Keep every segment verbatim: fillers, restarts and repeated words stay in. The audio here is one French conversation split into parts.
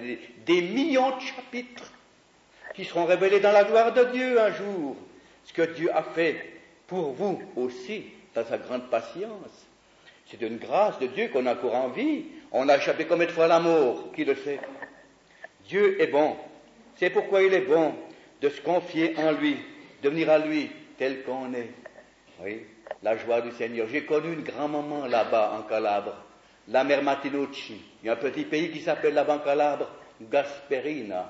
des, des millions de chapitres qui seront révélés dans la gloire de Dieu un jour. Ce que Dieu a fait pour vous aussi, dans sa grande patience. C'est une grâce de Dieu qu'on a encore en vie. On a échappé combien de fois à la mort, qui le sait? Dieu est bon. C'est pourquoi il est bon de se confier en lui, de venir à lui tel qu'on est. Oui, la joie du Seigneur. J'ai connu une grand-maman là-bas en Calabre, la mère Martinucci. Il y a un petit pays qui s'appelle là-bas en Calabre, Gasperina.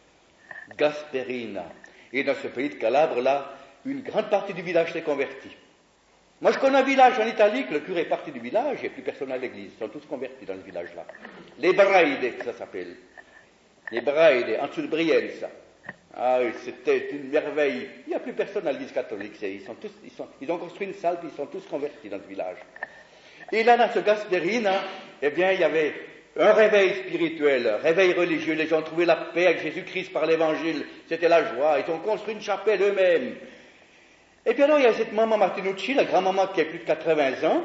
Gasperina. Et dans ce pays de Calabre, là, une grande partie du village s'est convertie. Moi, je connais un village en Italie que le curé est parti du village, il n'y a plus personne à l'église. Ils sont tous convertis dans ce village-là. Les Braide, ça s'appelle. Les Braide, en dessous de Brienza. Ah oui, c'était une merveille. Il n'y a plus personne à l'église catholique. Ils, sont tous, ils, sont, ils ont construit une salle, puis ils sont tous convertis dans ce village. Et là, dans ce Gasperina, eh bien, il y avait un réveil spirituel, un réveil religieux. Les gens ont trouvé la paix avec Jésus-Christ par l'évangile. C'était la joie. Ils ont construit une chapelle eux-mêmes. Et puis alors, il y a cette maman Martinucci, la grand-maman qui a plus de quatre-vingts ans.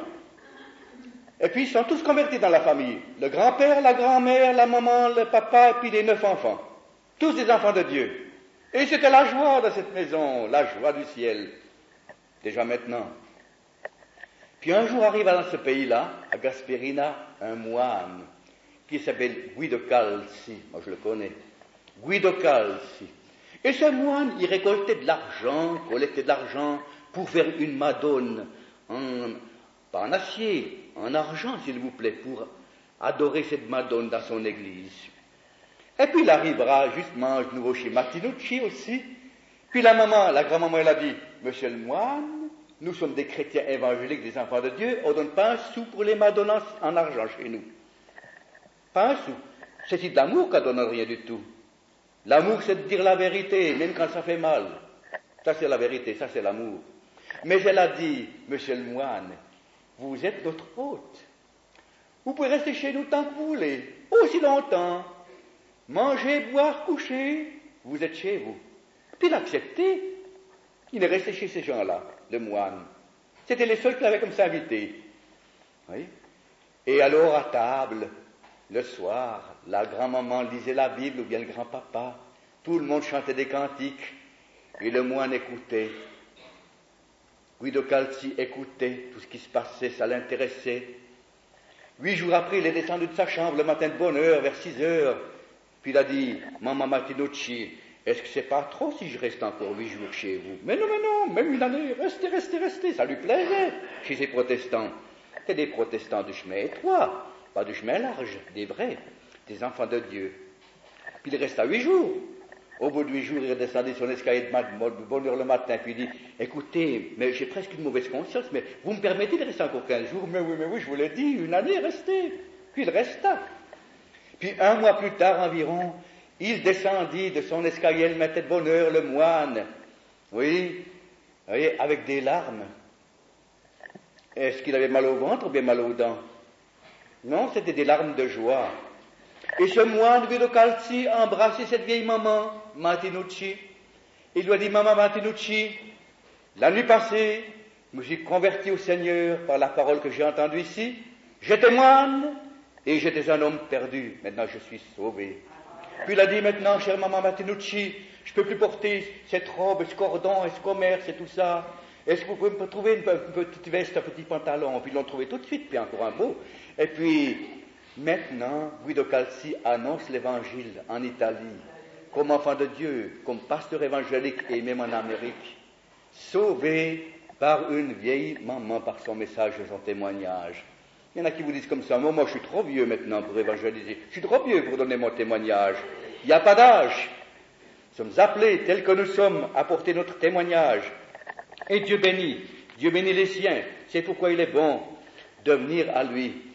Et puis, ils sont tous convertis dans la famille. Le grand-père, la grand-mère, la maman, le papa, et puis les neuf enfants. Tous des enfants de Dieu. Et c'était la joie de cette maison, la joie du ciel. Déjà maintenant. Puis un jour arrive dans ce pays-là, à Gasperina, un moine qui s'appelle Guido Calzi. Moi, je le connais. Guido Calzi. Et ce moine, il récoltait de l'argent, collectait de l'argent pour faire une madone, en, pas en acier, en argent, s'il vous plaît, pour adorer cette madone dans son église. Et puis il arrivera justement de nouveau chez Martinucci aussi. Puis la maman, la grand-maman, elle a dit, monsieur le moine, nous sommes des chrétiens évangéliques, des enfants de Dieu, on ne donne pas un sou pour les madones en argent chez nous. Pas un sou. C'est de l'amour qu'on donne rien du tout. L'amour, c'est de dire la vérité, même quand ça fait mal. Ça, c'est la vérité, ça, c'est l'amour. Mais elle a dit, monsieur le moine, vous êtes notre hôte. Vous pouvez rester chez nous tant que vous voulez, aussi longtemps. Manger, boire, coucher, vous êtes chez vous. Puis il a accepté. Il est resté chez ces gens-là, le moine. C'était les seuls qui l'avaient comme ça invité. Oui. Et alors, à table, le soir, la grand-maman lisait la Bible ou bien le grand-papa. Tout le monde chantait des cantiques et le moine écoutait. Guido Calzi écoutait tout ce qui se passait, ça l'intéressait. Huit jours après, il est descendu de sa chambre le matin de bonne heure, vers six heures. Puis il a dit, maman Martinucci, est-ce que c'est pas trop si je reste encore huit jours chez vous? Mais non, mais non, même une année, restez, restez, restez, ça lui plaisait chez ces protestants. C'est des protestants du chemin étroit. Pas du chemin large, des vrais, des enfants de Dieu. Puis il reste à huit jours. Au bout de huit jours, il est descendu son escalier de bonne heure le matin, puis il dit, écoutez, mais j'ai presque une mauvaise conscience, mais vous me permettez de rester encore quinze jours? Mais oui, mais oui, je vous l'ai dit, une année, restez. Puis il resta. Puis un mois plus tard environ, il descendit de son escalier, le matin de bonne heure, le moine. Oui, vous voyez, avec des larmes. Est-ce qu'il avait mal au ventre ou bien mal aux dents? Non, c'était des larmes de joie. Et ce moine, Guido Calzi, a embrassé cette vieille maman, Martinucci. Il lui a dit, maman Martinucci, la nuit passée, je me suis converti au Seigneur par la parole que j'ai entendue ici. J'étais moine et j'étais un homme perdu. Maintenant, je suis sauvé. Puis il a dit, maintenant, chère maman Martinucci, je ne peux plus porter cette robe, ce cordon, et ce commerce et tout ça. Est-ce que vous pouvez me trouver une petite veste, un petit pantalon? Puis ils l'ont trouvé tout de suite, puis encore un beau. Et puis, maintenant, Guido Calzi annonce l'évangile en Italie, comme enfant de Dieu, comme pasteur évangélique et même en Amérique, sauvé par une vieille maman, par son message et son témoignage. Il y en a qui vous disent comme ça, moi, moi je suis trop vieux maintenant pour évangéliser, je suis trop vieux pour donner mon témoignage. Il n'y a pas d'âge. Nous sommes appelés, tels que nous sommes, à porter notre témoignage. Et Dieu bénit, Dieu bénit les siens. C'est pourquoi il est bon de venir à lui